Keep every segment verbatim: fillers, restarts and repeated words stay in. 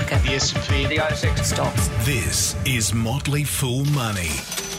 market. The S and P, The A S X Stocks. This is Motley Fool Money.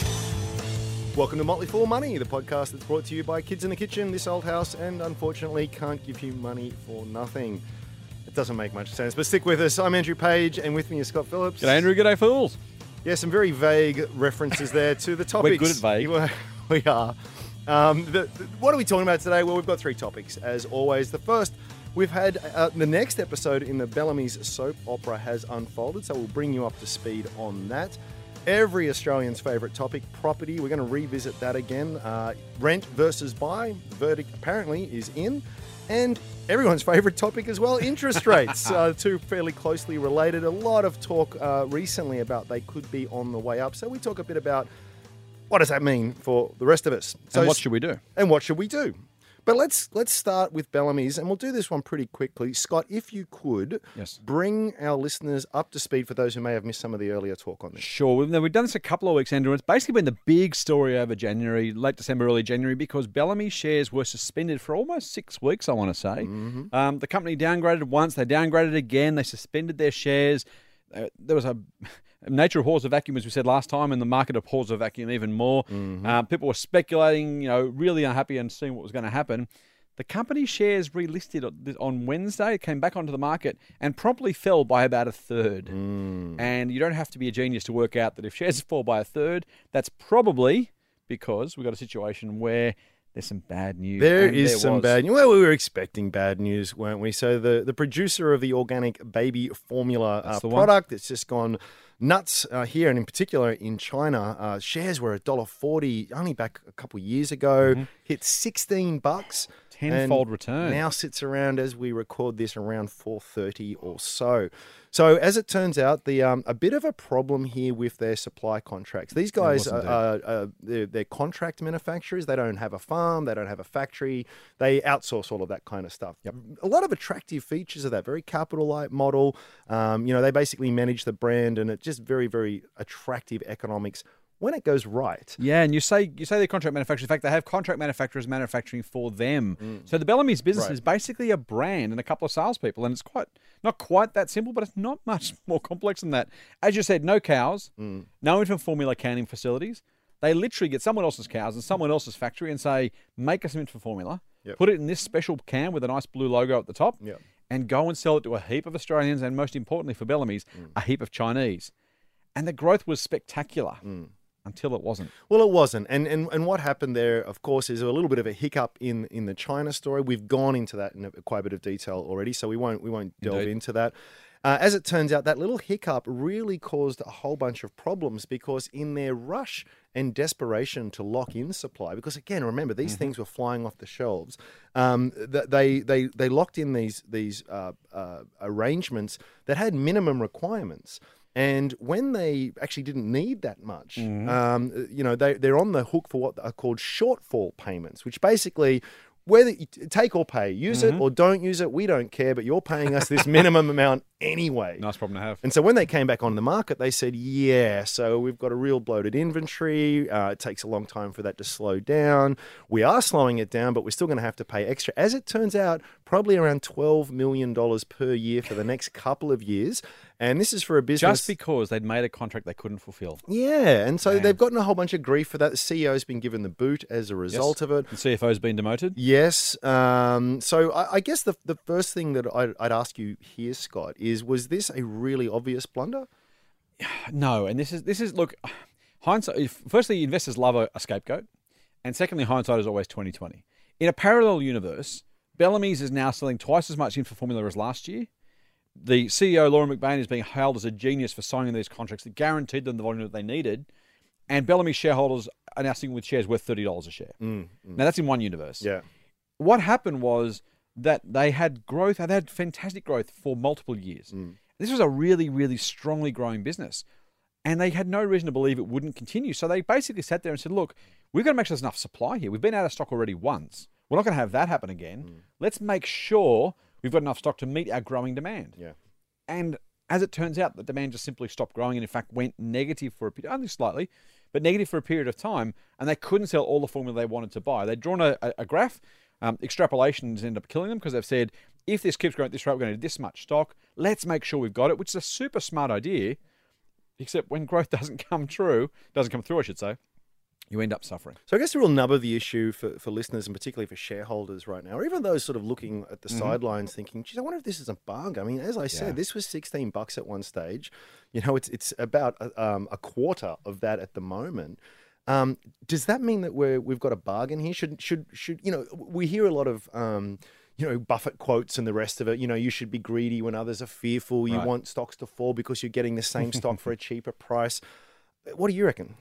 Welcome to Motley Fool Money, the podcast that's brought to you by Kids in the Kitchen, this old house, and unfortunately can't give you money for nothing. It doesn't make much sense, but stick with us. I'm Andrew Page, and with me is Scott Phillips. G'day, Andrew. G'day, fools. Yeah, some very vague references there to the topics. We're good at vague. We are. Um, the, the, what are we talking about today? Well, we've got three topics, as always. The first, we've had uh, the next episode in the Bellamy's soap opera has unfolded, so we'll bring you up to speed on that. Every Australian's favourite topic, property. We're going to revisit that again. Uh, rent versus buy. The verdict apparently is in. And everyone's favourite topic as well, interest rates. uh, two fairly closely related. A lot of talk uh, recently about they could be on the way up. So we talk a bit about what does that mean for the rest of us. So And what should we do? And what should we do? But let's let's start with Bellamy's, and we'll do this one pretty quickly. Scott, if you could, Yes. bring our listeners up to speed for those who may have missed some of the earlier talk on this. Sure. We've, we've done this a couple of weeks, Andrew. It's basically been the big story over January, late December, early January, because Bellamy shares were suspended for almost six weeks, I want to say. Mm-hmm. Um, the company downgraded once, they downgraded again, they suspended their shares. Uh, there was a... Nature abhors a vacuum, as we said last time, and the market abhors a vacuum even more. Mm-hmm. Uh, people were speculating, you know, really unhappy and seeing what was going to happen. The company shares relisted on Wednesday, came back onto the market and promptly fell by about a third. Mm. And you don't have to be a genius to work out that if shares fall by a third, that's probably because we've got a situation where there's some bad news. There And is there some was. bad news. Well, we were expecting bad news, weren't we? So the, the producer of the organic baby formula uh, That's the one. product, it's just gone nuts uh, here, and in particular in China. Uh, shares were one dollar forty only back a couple of years ago, Mm-hmm. hit sixteen bucks. Tenfold and return. Now sits around, as we record this, around four thirty or so. So as it turns out, the um, a bit of a problem here with their supply contracts. These guys was are, indeed. are, are they're, they're contract manufacturers. They don't have a farm. They don't have a factory. They outsource all of that kind of stuff. Yep. A lot of attractive features of that very capital light model. Um, you know, they basically manage the brand, and it's just very, very attractive economics when it goes right. Yeah, and you say you say they're contract manufacturers. In fact, they have contract manufacturers manufacturing for them. So the Bellamy's business Right. is basically a brand and a couple of salespeople, and it's quite not quite that simple, but it's not much more complex than that. As you said, no cows, no infant formula canning facilities. They literally get someone else's cows and someone else's factory and say, make us some infant formula, Yep. put it in this special can with a nice blue logo at the top, Yep. and go and sell it to a heap of Australians and, most importantly for Bellamy's, a heap of Chinese. And the growth was spectacular until it wasn't. Well, it wasn't. And, and and what happened there, of course, is a little bit of a hiccup in, in the China story. We've gone into that in a, quite a bit of detail already, so we won't we won't delve Indeed. into that. Uh, as it turns out, that little hiccup really caused a whole bunch of problems because in their rush and desperation to lock in supply, because again, remember, these things were flying off the shelves, um, th- they, they, they locked in these, these uh, uh, arrangements that had minimum requirements. And when they actually didn't need that much, um, you know, they, they're on the hook for what are called shortfall payments, which basically, whether you t- take or pay, use it or don't use it, we don't care, but you're paying us this minimum amount anyway. Nice problem to have. And so when they came back on the market, they said, yeah, so we've got a real bloated inventory. Uh, it takes a long time for that to slow down. We are slowing it down, but we're still going to have to pay extra. As it turns out, probably around twelve million dollars per year for the next couple of years. And this is for a business. Just because they'd made a contract they couldn't fulfill. Yeah, and so Man. they've gotten a whole bunch of grief for that. The C E O's been given the boot as a result of it. The C F O's been demoted. Yes. Um, so I, I guess the the first thing that I'd, I'd ask you here, Scott, is was this a really obvious blunder? No, and this is this is look, hindsight. Firstly, investors love a, a scapegoat, and secondly, hindsight is always twenty twenty. In a parallel universe, Bellamy's is now selling twice as much infant formula as last year. The C E O, Laura McBain, is being hailed as a genius for signing these contracts that guaranteed them the volume that they needed. And Bellamy's shareholders are now sitting with shares worth thirty dollars a share. Mm, mm. Now, that's in one universe. Yeah. What happened was that they had growth, they had fantastic growth for multiple years. Mm. This was a really, really strongly growing business. And they had no reason to believe it wouldn't continue. So they basically sat there and said, look, we've got to make sure there's enough supply here. We've been out of stock already once. We're not going to have that happen again. Mm. Let's make sure we've got enough stock to meet our growing demand. Yeah. And as it turns out, the demand just simply stopped growing and, in fact, went negative for a period, only slightly, but negative for a period of time. And they couldn't sell all the formula they wanted to buy. They'd drawn a, a, a graph. Um, extrapolations ended up killing them because they've said if this keeps growing at this rate, we're going to need this much stock. Let's make sure we've got it, which is a super smart idea. Except when growth doesn't come true, doesn't come through, I should say, you end up suffering. So I guess the real nub of the issue for, for listeners and particularly for shareholders right now, or even those sort of looking at the mm-hmm. sidelines thinking, geez, I wonder if this is a bug. I mean, as I said, yeah. this was sixteen bucks at one stage. You know, it's it's about a, um, a quarter of that at the moment. Um, does that mean that we're, we've got a bargain here? Should, should, should, you know, we hear a lot of, um, you know, Buffett quotes and the rest of it. You know, you should be greedy when others are fearful. You right. want stocks to fall because you're getting the same stock for a cheaper price. What do you reckon?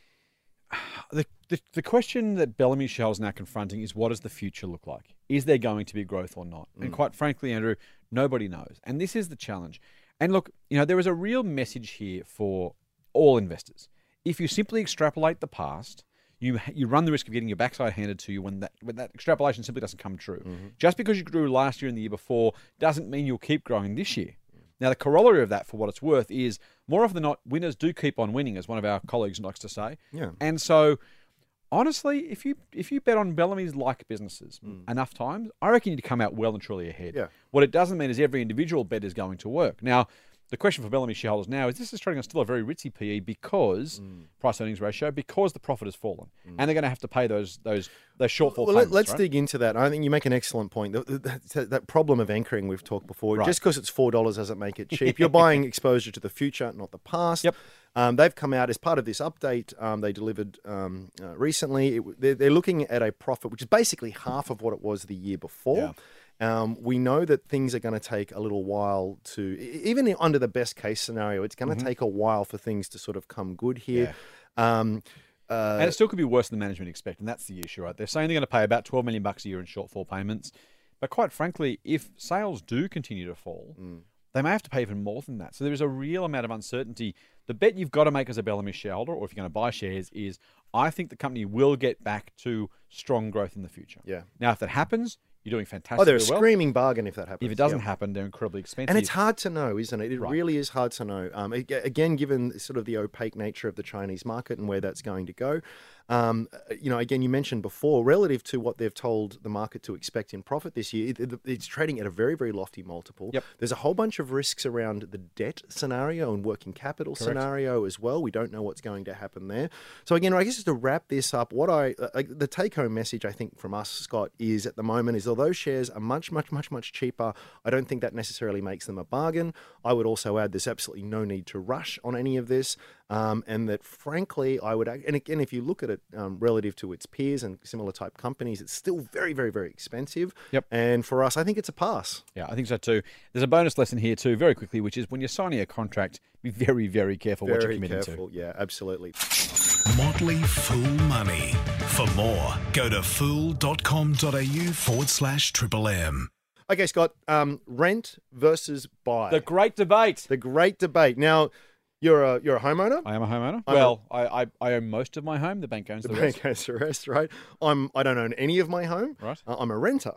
The, the the question that Bellamy shareholders are now confronting is, what does the future look like? Is there going to be growth or not? Mm. And quite frankly, Andrew, nobody knows. And this is the challenge. And look, you know, there is a real message here for all investors. If you simply extrapolate the past, you you run the risk of getting your backside handed to you when that when that extrapolation simply doesn't come true. Mm-hmm. Just because you grew last year and the year before doesn't mean you'll keep growing this year. Now, the corollary of that, for what it's worth, is more often than not, winners do keep on winning, as one of our colleagues likes to say. Yeah. And so, honestly, if you if you bet on Bellamy's like businesses Mm. enough times, I reckon you'd come out well and truly ahead. Yeah. What it doesn't mean is every individual bet is going to work. Now, the question for Bellamy shareholders now is, this is trading on still a very ritzy P E because Mm. price earnings ratio, because the profit has fallen, and they're going to have to pay those those those shortfall Well, payments. let's right? dig into that. I think you make an excellent point. The- the- That, that problem of anchoring we've talked before. Right. Just because it's four dollars doesn't make it cheap. You're buying exposure to the future, not the past. Yep. Um, they've come out as part of this update um, they delivered um, uh, recently. It, they're, they're looking at a profit which is basically half of what it was the year before. Yeah. Um, we know that things are going to take a little while to, e- even under the best case scenario, it's going to Mm-hmm. take a while for things to sort of come good here. Um, uh, And it still could be worse than the management expect, and that's the issue, right? They're saying they're going to pay about twelve million bucks a year in shortfall payments, but quite frankly, if sales do continue to fall, Mm. they may have to pay even more than that. So there is a real amount of uncertainty. The bet you've got to make as a Bellamy shareholder, or if you're going to buy shares, is I think the company will get back to strong growth in the future. Yeah. Now, if that happens, you're doing fantastic. oh, they're a well. screaming bargain if that happens. If it doesn't Yeah. happen, they're incredibly expensive. And it's hard to know, isn't it? It Right. really is hard to know. Um, ag- again, given sort of the opaque nature of the Chinese market and where that's going to go. Um, you know, again, you mentioned before, relative to what they've told the market to expect in profit this year, it, it- it's trading at a very, very lofty multiple. Yep. There's a whole bunch of risks around the debt scenario and working capital Correct. scenario as well. We don't know what's going to happen there. So again, I guess just to wrap this up, what I uh, the take-home message I think from us, Scott, is at the moment is although shares are much, much, much, much cheaper, I don't think that necessarily makes them a bargain. I would also add there's absolutely no need to rush on any of this. Um, and that, frankly, I would, and again, if you look at it um, relative to its peers and similar type companies, it's still very, very, very expensive. Yep. And for us, I think it's a pass. Yeah, I think so too. There's a bonus lesson here too, very quickly, which is when you're signing a contract, be very, very careful what you're Very committing careful. Yeah, absolutely. Motley Fool Money. For more, go to fool.com.au forward slash triple M. Okay, Scott, um, rent versus buy. to. The great debate. The great debate. Now, you're a you're a homeowner. I am a homeowner. I'm well, I, I I own most of my home. The bank owns the, The rest. bank owns the rest, right? I'm I don't own any of my home. Right. Uh, I'm a renter.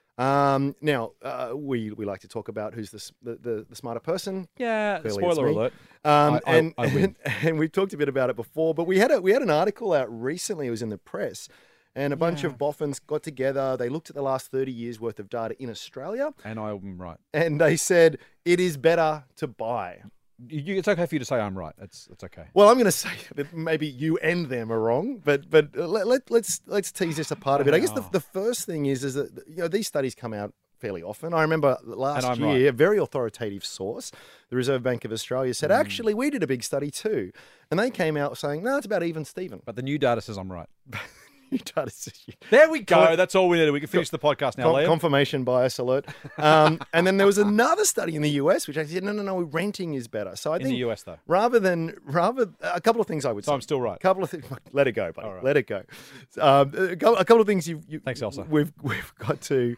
Um, now uh, we we like to talk about who's the s- the, the, the smarter person. Yeah. Clearly it's spoiler me. alert. Um, I- I- and, I win. and and we've talked a bit about it before, but we had a we had an article out recently. It was in the press, and a bunch Yeah. of boffins got together. They looked at the last thirty years worth of data in Australia, And I'm right. and they said it is better to buy. You, it's okay for you to say I'm right. It's it's okay. Well, I'm going to say that maybe you and them are wrong, but but let, let, let's let's tease this apart a bit. I guess the, Oh. the first thing is is that you know these studies come out fairly often. I remember last I'm year, right. a very authoritative source, the Reserve Bank of Australia, said actually we did a big study too, and they came out saying no, it's about even Steven. But the new data says I'm right. You data says you- There we go. Con- That's all we need. We can finish the podcast now, Con- Liam. confirmation bias alert. Um, and then there was another study in the U S which actually said no, no, no, renting is better. So I In think the U S though. rather than rather a couple of things I would So say. I'm still right. A couple of things. Let it go, buddy. All right. Let it go. Um, a, couple, a couple of things you, you Thanks, Elsa. We've we've got to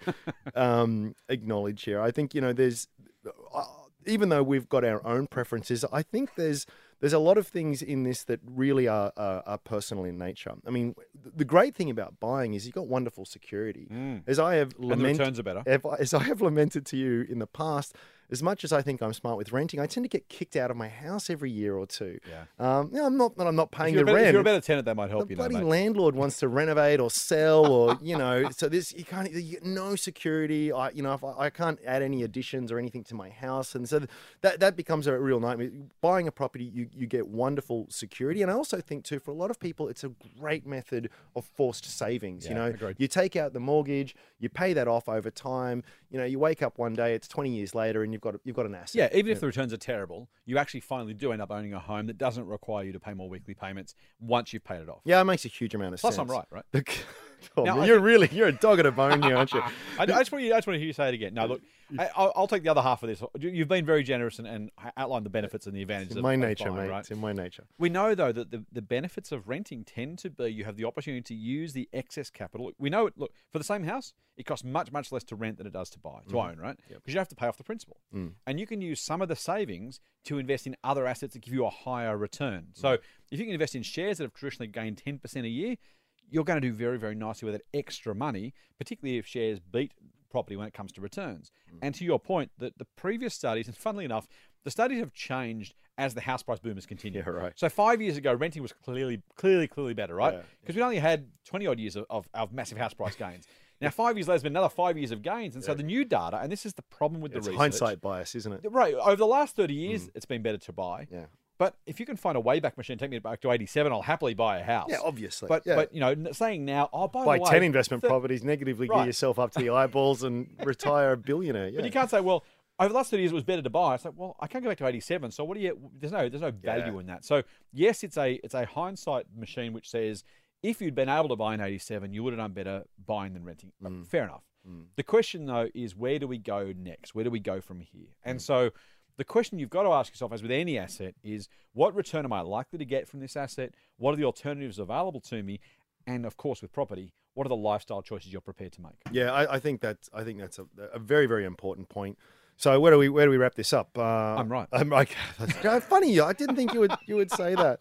um, acknowledge here. I think you know there's uh, even though we've got our own preferences, I think there's there's a lot of things in this that really are, are, are personal in nature. I mean, the great thing about buying is you've got wonderful security. Mm. As I have And the lamented, returns are better. if I- as I have lamented to you in the past, as much as I think I'm smart with renting, I tend to get kicked out of my house every year or two. Yeah. Um, you know, I'm not that I'm not If paying you're, the a better, rent. if you're a better tenant, that might help The you. Though, bloody mate. landlord wants to renovate or sell, or you know, so this you can't, you get no security. I, you know, if I, I can't add any additions or anything to my house, and so that that becomes a real nightmare. Buying a property, you you get wonderful security, and I also think too, for a lot of people, it's a great method of forced savings. Yeah, you know, agreed. you take out the mortgage, you pay that off over time. You know, you wake up one day, it's twenty years later, and you've got you've got an asset. Yeah, even if the returns are terrible, you actually finally do end up owning a home that doesn't require you to pay more weekly payments once you've paid it off. Yeah, it makes a huge amount of Plus, sense. I'm right, right? oh, Now, man, I you're think- really you're a dog at a bone here, aren't you? I, I just want you. I just want to hear you say it again. No, look, I, I'll, I'll take the other half of this. You- You've been very generous and, and outlined the benefits and the advantages. It's in of, my of nature, buying, mate. Right? It's in my nature. We know though that the, the benefits of renting tend to be you have the opportunity to use the excess capital. We know it. Look, for the same house, it costs much much less to rent than it does to buy to own, right? Because you have to pay off the principal, Mm. and you can use some of the savings to invest in other assets that give you a higher return. So if you can invest in shares that have traditionally gained ten percent a year, you're going to do very, very nicely with that extra money, particularly if shares beat property when it comes to returns. Mm. And to your point, that the previous studies, and funnily enough, the studies have changed as the house price boom has continued. Yeah, right. So five years ago, renting was clearly, clearly, clearly better, right? Yeah, Because we only had twenty odd years of, of, of massive house price gains. Now, five years later, there's been another five years of gains. And so the new data, and this is the problem with It's the research. hindsight bias, isn't it? Right. Over the last thirty years, it's been better to buy. Yeah. But if you can find a Wayback Machine, take me back to eighty-seven, I'll happily buy a house. Yeah, obviously. But, yeah. but you know, n- saying now, oh, by buy the way... ten investment th- properties, negatively Right. gear yourself up to the eyeballs, and retire a billionaire. Yeah. But you can't say, well, over the last thirty years, it was better to buy. It's like, well, I can't go back to eighty-seven. So what do you? There's no, there's no value Yeah. in that. So yes, it's a, it's a hindsight machine which says if you'd been able to buy in eighty-seven, you would have done better buying than renting. Mm. Fair enough. Mm. The question though is where do we go next? Where do we go from here? And so the question you've got to ask yourself, as with any asset, is what return am I likely to get from this asset? What are the alternatives available to me? And of course, with property, what are the lifestyle choices you're prepared to make? Yeah, I, I think that's I think that's a, a very very important point. So where do we where do we wrap this up? Uh, I'm right. I'm like that's funny. I didn't think you would you would say that.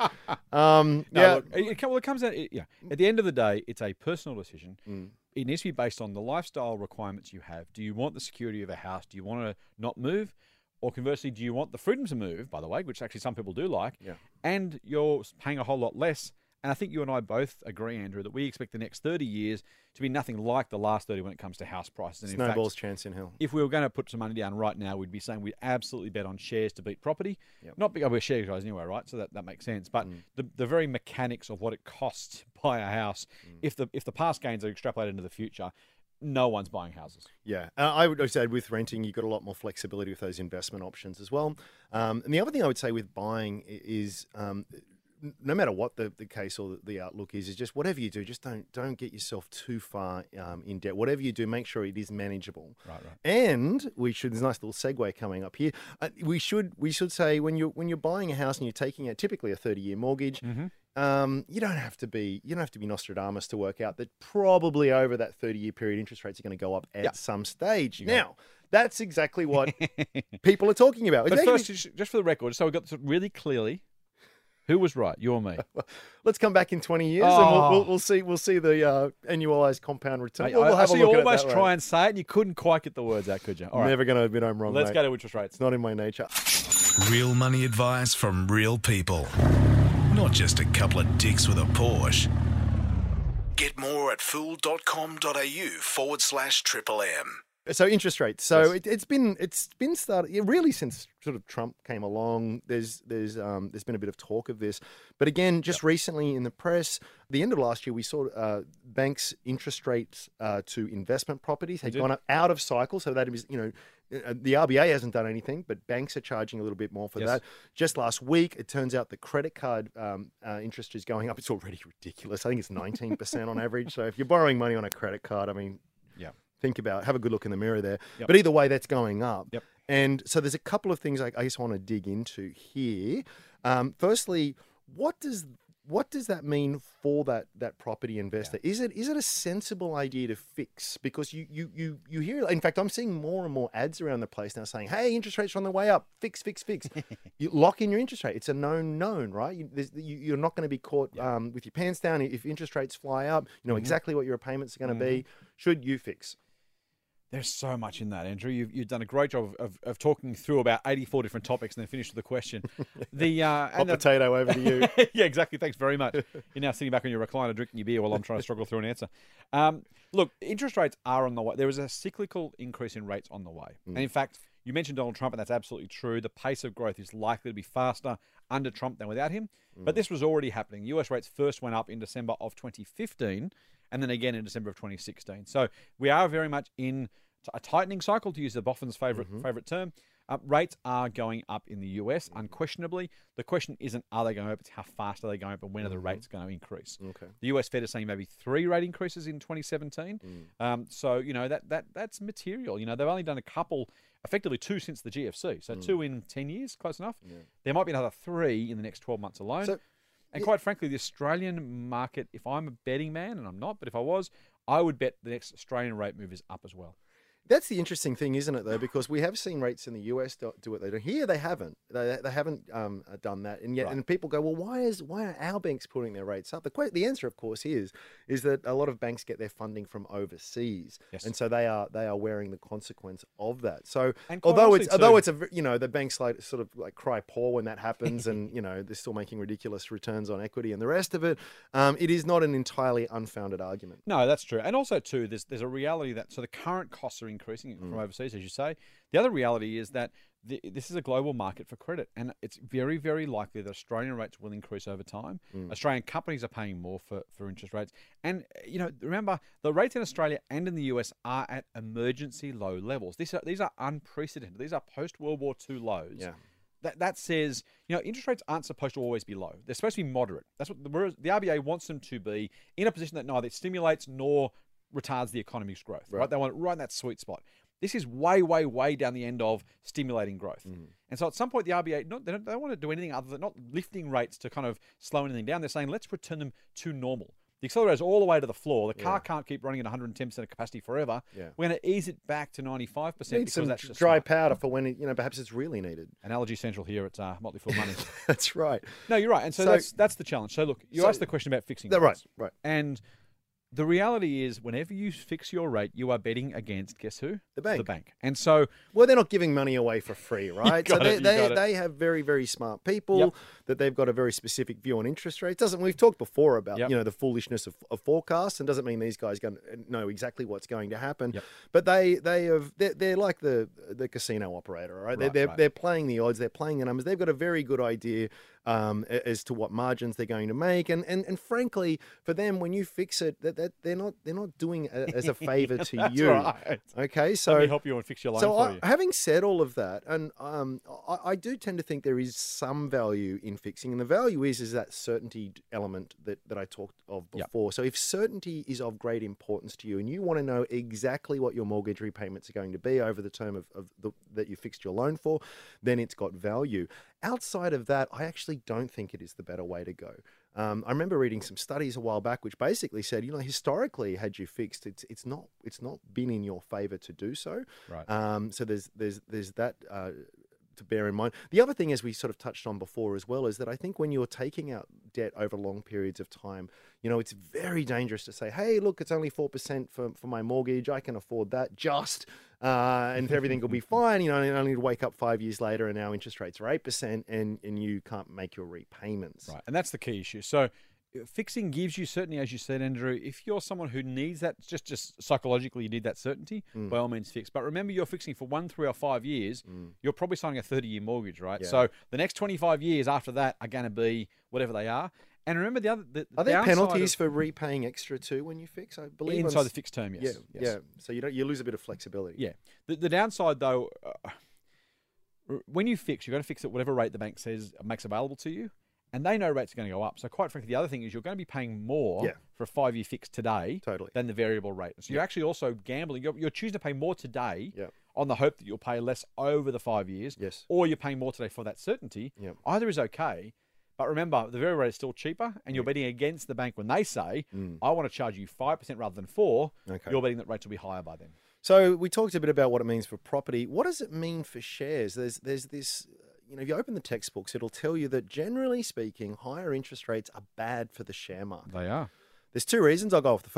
Um, No, yeah. look, it, it, well, it comes out. It, yeah, at the end of the day, it's a personal decision. Mm. It needs to be based on the lifestyle requirements you have. Do you want the security of a house? Do you want to not move? Or conversely, do you want the freedom to move, by the way, which actually some people do like, Yeah. and you're paying a whole lot less? And I think you and I both agree, Andrew, that we expect the next thirty years to be nothing like the last thirty when it comes to house prices. And in fact, Snowball's chance in hell. if we were going to put some money down right now, we'd be saying we'd absolutely bet on shares to beat property. Yep. Not because we're share guys anyway, right? So that, that makes sense. But Mm. the, the very mechanics of what it costs to buy a house, Mm. if the if the past gains are extrapolated into the future, no one's buying houses. Yeah, uh, I would say with renting, you've got a lot more flexibility with those investment options as well. Um, and the other thing I would say with buying i- is, um, n- no matter what the, the case or the, the outlook is, is just whatever you do, just don't don't get yourself too far um, in debt. Whatever you do, make sure it is manageable. Right, right. And we should. There's a nice little segue coming up here. Uh, we should we should say when you're when you're buying a house and you're taking out typically a thirty year mortgage. Mm-hmm. Um, you don't have to be you don't have to be Nostradamus to work out that probably over that thirty year period, interest rates are going to go up at Yeah. some stage. You got it. Now, that's exactly what people are talking about. But It's first, actually- just just for the record, so we got this really clearly, who was right, you or me? let's come back in twenty years and we'll, we'll, we'll see we'll see the uh, annualized compound return. I, We'll, we'll I, I have see a you look at it almost that try way. and say it, and you couldn't quite get the words out, could you? All right, Never going to admit I'm wrong. let's mate. go to interest rates. It's not in my nature. Real money advice from real people. Not just a couple of dicks with a Porsche. Get more at fool.com.au forward slash triple M. So interest rates. So Yes. it, it's been it's been started yeah, really since sort of Trump came along. There's there's um, there's been a bit of talk of this, but again, just recently in the press, the end of last year, we saw uh, banks' interest rates uh, to investment properties had did. gone up out of cycle. So that is you know. uh, The R B A hasn't done anything, but banks are charging a little bit more for Yes. that. Just last week, it turns out the credit card um, uh, interest is going up. It's already ridiculous. I think it's nineteen percent on average. So if you're borrowing money on a credit card, I mean, Yeah. think about, have a good look in the mirror there. Yep. But either way, that's going up. Yep. And so there's a couple of things I, I just want to dig into here. Um, firstly, what does what does that mean for that that property investor? Is it is it a sensible idea to fix? Because you you you you hear, in fact, I'm seeing more and more ads around the place now saying, "Hey, interest rates are on the way up. Fix, fix, fix." You lock in your interest rate. It's a known known, right? You, there's, you, you're not going to be caught um, with your pants down if interest rates fly up. You know Mhm. exactly what your payments are going to be. Should you fix? There's so much in that, Andrew. You've, you've done a great job of, of, of talking through about eighty-four different topics and then finished with a question. The uh, Hot and the, potato over to you. yeah, exactly. Thanks very much. You're now sitting back on your recliner drinking your beer while I'm trying to struggle through an answer. Um, look, interest rates are on the way. There is a cyclical increase in rates on the way. Mm. And in fact, you mentioned Donald Trump, and that's absolutely true. The pace of growth is likely to be faster under Trump than without him. Mm. But this was already happening. U S rates first went up in December of twenty fifteen and then again in December of twenty sixteen. So we are very much in a tightening cycle, to use the Boffin's favourite mm-hmm. favourite term. Uh, rates are going up in the U S, unquestionably. The question isn't are they going up, it's how fast are they going up and when mm-hmm. are the rates going to increase. Okay. The U S Fed is saying maybe three rate increases in twenty seventeen. Mm. Um, so, you know, that that that's material. You know, they've only done a couple, effectively two since the G F C. So mm. two in ten years, close enough. Yeah. There might be another three in the next twelve months alone. So, and yeah. quite frankly, the Australian market, if I'm a betting man, and I'm not, but if I was, I would bet the next Australian rate move is up as well. That's the interesting thing, isn't it, though? Because we have seen rates in the U S do, do what they do. Here, they haven't. They, they haven't um, done that, and yet, right. and people go, "Well, why is why are our banks putting their rates up?" The que- the answer, of course, is is that a lot of banks get their funding from overseas, yes. and so they are they are wearing the consequence of that. So, although it's too, although it's a you know the banks like sort of like cry poor when that happens, and you know they're still making ridiculous returns on equity and the rest of it. Um, it is not an entirely unfounded argument. No, that's true, and also too, there's there's a reality that so the current costs are increasing from overseas, as you say. The other reality is that the, this is a global market for credit, and it's very, very likely that Australian rates will increase over time. Mm. Australian companies are paying more for, for interest rates. And, you know, remember, the rates in Australia and in the U S are at emergency low levels. These are, these are unprecedented. These are post-World War Two lows. Yeah. That, that says, you know, interest rates aren't supposed to always be low. They're supposed to be moderate. That's what the, the R B A wants them to be, in a position that neither stimulates nor retards the economy's growth. Right? right? They want it right in that sweet spot. This is way, way, way down the end of stimulating growth. Mm. And so at some point, the R B A, not, they, don't, they don't want to do anything other than not lifting rates to kind of slow anything down. They're saying, let's return them to normal. The accelerator's all the way to the floor. The car yeah. can't keep running at one hundred ten percent of capacity forever. Yeah. We're going to ease it back to ninety-five percent. Need some that's dry smart. powder for when, it, you know, perhaps it's really needed. Analogy Central here at uh, Motley Fool Money. That's right. No, you're right. And so, so that's that's the challenge. So look, you so, asked the question about fixing rates. Right, right. And the reality is, whenever you fix your rate, you are betting against, guess who? The bank. The bank. And so... Well, they're not giving money away for free, right? so they, it, they, they have very, very smart people yep. that they've got a very specific view on interest rates. Doesn't We've talked before about, yep. you know, the foolishness of, of forecasts, and doesn't mean these guys going to know exactly what's going to happen. Yep. But they, they have, they're, they're like the the casino operator, right? right they're, they're, right. they're playing the odds, they're playing the numbers. They've got a very good idea um, as to what margins they're going to make. And, and, and frankly, for them, when you fix it, that, that they're not they're not doing it as a favor to That's you. Right. Okay, so let me help you and fix your loan so for I, you. Having said all of that, and um, I, I do tend to think there is some value in fixing, and the value is is that certainty element that, that I talked of before. Yep. So if certainty is of great importance to you, and you want to know exactly what your mortgage repayments are going to be over the term of, of the, that you fixed your loan for, then it's got value. Outside of that, I actually don't think it is the better way to go. Um, I remember reading some studies a while back which basically said, you know, historically, had you fixed, it's it's not it's not been in your favour to do so. Right. Um, so there's there's there's that uh, to bear in mind. The other thing, as we sort of touched on before as well, is that I think when you're taking out debt over long periods of time, you know, it's very dangerous to say, hey, look, it's only four percent for for my mortgage. I can afford that just. Uh, and everything will be fine, you know, and only to wake up five years later and now interest rates are eight percent and, and you can't make your repayments. Right, and that's the key issue. So fixing gives you certainty, as you said, Andrew. If you're someone who needs that, just, just psychologically you need that certainty, mm. by all means fix. But remember, you're fixing for one, three or five years, mm. you're probably signing a thirty-year mortgage, right? Yeah. So the next twenty-five years after that are going to be whatever they are. And remember the other... The Are there penalties of, for repaying extra too when you fix? I believe inside on, the fixed term, yes. Yeah, yes. yeah. So you don't you lose a bit of flexibility. Yeah. The, the downside, though, uh, when you fix, you're going to fix at whatever rate the bank says makes available to you, and they know rates are going to go up. So quite frankly, the other thing is you're going to be paying more yeah. for a five-year fix today totally. than the variable rate. So yeah. you're actually also gambling. You're, you're choosing to pay more today yeah. on the hope that you'll pay less over the five years, yes. or you're paying more today for that certainty. Yeah. Either is okay. But remember, the variable rate is still cheaper, and you're betting against the bank when they say, mm. I want to charge you five percent rather than four. Okay. You're betting that rates will be higher by then. So we talked a bit about what it means for property. What does it mean for shares? There's there's this, you know, if you open the textbooks, it'll tell you that generally speaking, higher interest rates are bad for the share market. They are. There's two reasons. I'll go off the first.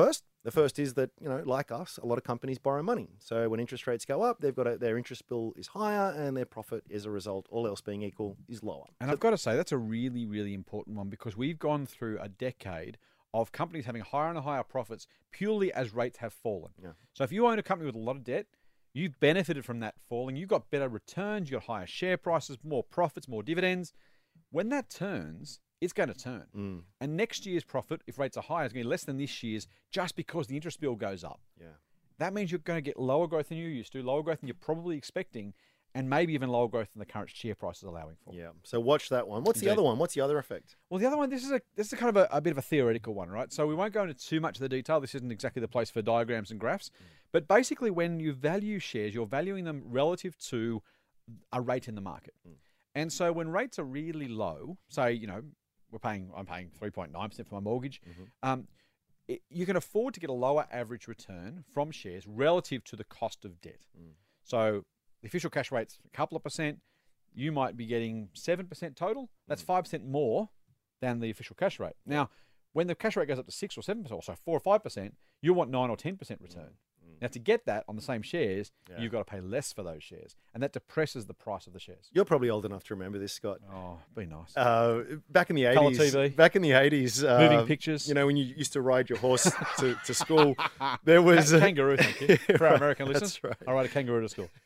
The first is that, you know, like us, a lot of companies borrow money. So when interest rates go up, they've got a, their interest bill is higher and their profit as a result, all else being equal, is lower. And So- I've got to say, that's a really, really important one because we've gone through a decade of companies having higher and higher profits purely as rates have fallen. Yeah. So if you own a company with a lot of debt, you've benefited from that falling. You've got better returns, you've got higher share prices, more profits, more dividends. When that turns, it's going to turn. Mm. And next year's profit, if rates are higher, is going to be less than this year's just because the interest bill goes up. Yeah. That means you're going to get lower growth than you used to, lower growth than you're probably expecting, and maybe even lower growth than the current share price is allowing for. Yeah. So watch that one. What's the Indeed. other one? What's the other effect? Well, the other one, this is a this is kind of a, a bit of a theoretical one, right? So we won't go into too much of the detail. This isn't exactly the place for diagrams and graphs. Mm. But basically, when you value shares, you're valuing them relative to a rate in the market. Mm. And so when rates are really low, say, you know, we're paying, I'm paying three point nine percent for my mortgage, mm-hmm. um, it, you can afford to get a lower average return from shares relative to the cost of debt. Mm. So the official cash rate's a couple of percent. You might be getting seven percent total. That's mm. five percent more than the official cash rate. Now, when the cash rate goes up to six or seven percent, or so four or five percent, you want nine or ten percent return. Mm. Now, to get that on the same shares, yeah. you've got to pay less for those shares. And that depresses the price of the shares. You're probably old enough to remember this, Scott. Oh, be nice. Uh, back in the Colour eighties. T V. Back in the eighties. Uh, Moving pictures. You know, when you used to ride your horse to, to school, there was... a kangaroo, thank you. For our American listeners. That's right. I ride a kangaroo to school.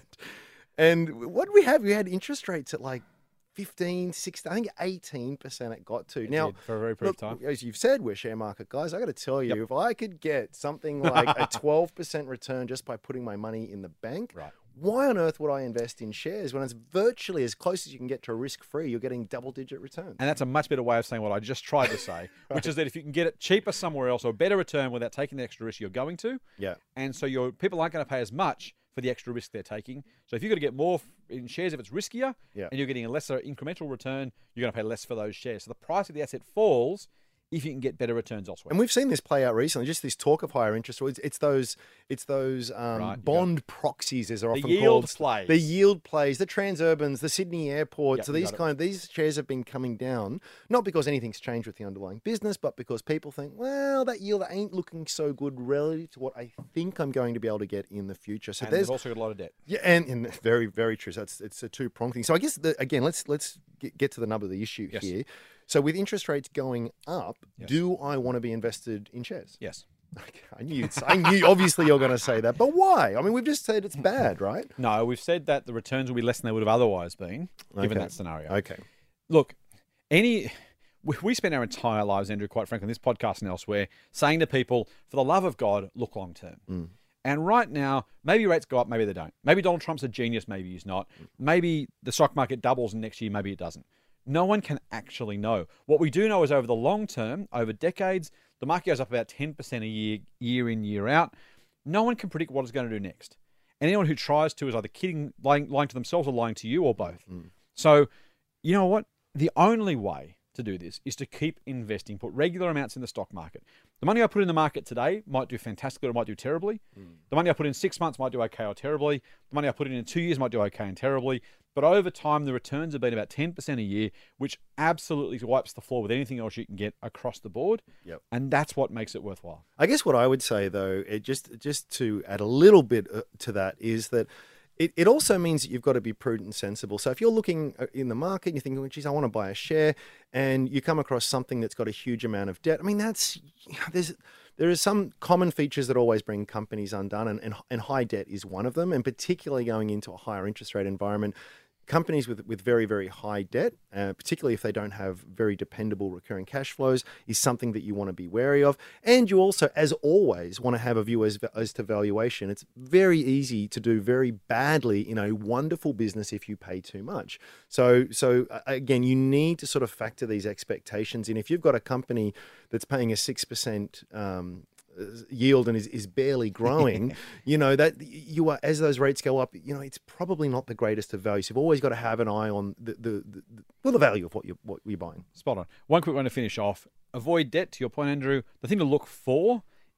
And what did we have? We had interest rates at like fifteen, sixteen, I think eighteen percent it got to. It now, did, for a very brief look, time. as you've said, we're share market guys. I got to tell you, Yep. if I could get something like a twelve percent return just by putting my money in the bank, Right. why on earth would I invest in shares when it's virtually as close as you can get to a risk-free? You're getting double-digit returns. And that's a much better way of saying what I just tried to say, right. which is that if you can get it cheaper somewhere else or a better return without taking the extra risk you're going to, yeah. and so your people aren't going to pay as much for the extra risk they're taking. So if you've got to get more f- in shares if it's riskier, Yeah. and you're getting a lesser incremental return, you're going to pay less for those shares. So the price of the asset falls if you can get better returns elsewhere. And we've seen this play out recently. Just this talk of higher interest rates. It's those, it's those um, Right, you bond proxies, as they're The often yield called. plays. The yield plays, the Transurbans, the Sydney Airport. Yep, so you these got it. kind of these shares have been coming down, not because anything's changed with the underlying business, but because people think, well, that yield ain't looking so good relative to what I think I'm going to be able to get in the future. So and there's they've also got a lot of debt. yeah, and, and very, very true. So it's it's a two prong thing. So I guess the, again, let's let's get, get to the nub of the issue Yes. here. So with interest rates going up, Yes. do I want to be invested in shares? Yes. Okay, I knew. You'd, I knew. Obviously, you're going to say that, but why? I mean, we've just said it's bad, right? No, we've said that the returns will be less than they would have otherwise been, given Okay. that scenario. Okay. Look, any we, we spend our entire lives, Andrew, quite frankly, in this podcast and elsewhere, saying to people, for the love of God, look long term. Mm. And right now, maybe rates go up, maybe they don't. Maybe Donald Trump's a genius, maybe he's not. Maybe the stock market doubles next year, maybe it doesn't. No one can actually know. What we do know is over the long term, over decades, the market goes up about ten percent a year, year in, year out. No one can predict what it's going to do next. And anyone who tries to is either kidding, lying, lying to themselves or lying to you or both. Mm. So, you know what? The only way to do this is to keep investing, put regular amounts in the stock market. The money I put in the market today might do fantastically or might do terribly. Mm. The money I put in six months might do okay or terribly. The money I put in in two years might do okay and terribly. But over time, the returns have been about ten percent a year, which absolutely wipes the floor with anything else you can get across the board. Yep. And that's what makes it worthwhile. I guess what I would say, though, it just just to add a little bit uh, to that, is that it, it also means that you've got to be prudent and sensible. So if you're looking in the market and you're thinking, well, geez, I want to buy a share, and you come across something that's got a huge amount of debt, I mean, that's there's there are some common features that always bring companies undone, and, and, and high debt is one of them, and particularly going into a higher interest rate environment. Companies with, with very, very high debt, uh, particularly if they don't have very dependable recurring cash flows, is something that you want to be wary of. And you also, as always, want to have a view as, as to valuation. It's very easy to do very badly in a wonderful business if you pay too much. So, so uh, again, you need to sort of factor these expectations in. If you've got a company that's paying a six percent um, yield and is, is barely growing, you know, that you are, as those rates go up, you know, it's probably not the greatest of values. You've always got to have an eye on the, the, the, the well, the value of what you're, what you're buying. Spot on. One quick one to finish off. Avoid debt, to your point, Andrew. The thing to look for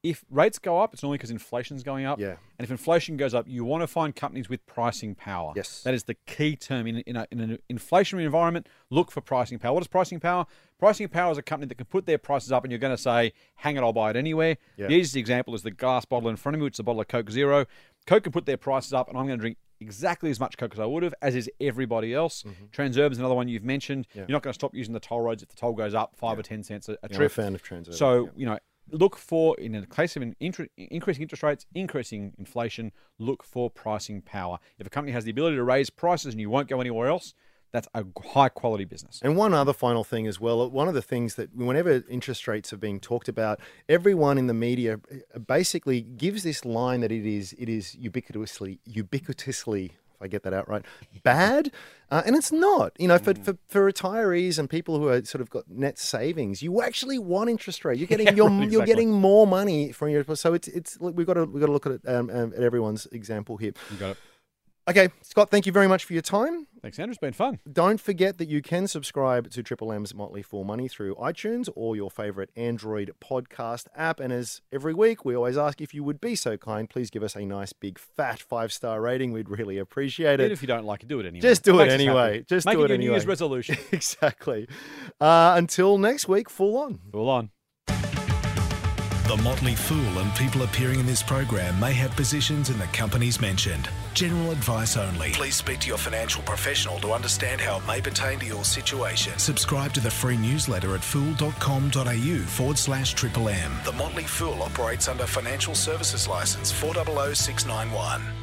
if rates go up, it's normally because inflation's going up. Yeah. And if inflation goes up, you want to find companies with pricing power. Yes. That is the key term. In, in, a, in an inflationary environment, look for pricing power. What is pricing power? Pricing power is a company that can put their prices up and you're going to say, hang it, I'll buy it anywhere. Yeah. The easiest example is the glass bottle in front of me, which is a bottle of Coke Zero. Coke can put their prices up and I'm going to drink exactly as much Coke as I would have, as is everybody else. Mm-hmm. Transurb is another one you've mentioned. Yeah. You're not going to stop using the toll roads if the toll goes up five yeah. or ten cents a, a yeah, trip. I'm a fan of Transurb. So, yeah. you know, look for, in the case of an inter- increasing interest rates, increasing inflation, look for pricing power. If a company has the ability to raise prices and you won't go anywhere else, that's a high quality business. And one other final thing as well, one of the things that whenever interest rates are being talked about, everyone in the media basically gives this line that it is it is ubiquitously, ubiquitously, if I get that out right, bad. Uh, and it's not. You know, for, for for retirees and people who are sort of got net savings, you actually want interest rate. You're getting yeah, you're, right, exactly. you're getting more money from your. So it's it's we've got to we've got to look at it um, um, at everyone's example here. You got it. Okay, Scott, thank you very much for your time. Thanks, Andrew. It's been fun. Don't forget that you can subscribe to Triple M's Motley Fool Money through iTunes or your favourite Android podcast app. And as every week, we always ask if you would be so kind, please give us a nice big fat five-star rating. We'd really appreciate it. Even if you don't like it, do it anyway. Just do it, it anyway. Just Make do it, it your anyway. New Year's resolution. Exactly. Uh, until next week, full on. Full on. The Motley Fool and people appearing in this program may have positions in the companies mentioned. General advice only. Please speak to your financial professional to understand how it may pertain to your situation. Subscribe to the free newsletter at fool.com.au forward slash triple M. The Motley Fool operates under Financial Services Licence four zero zero six nine one.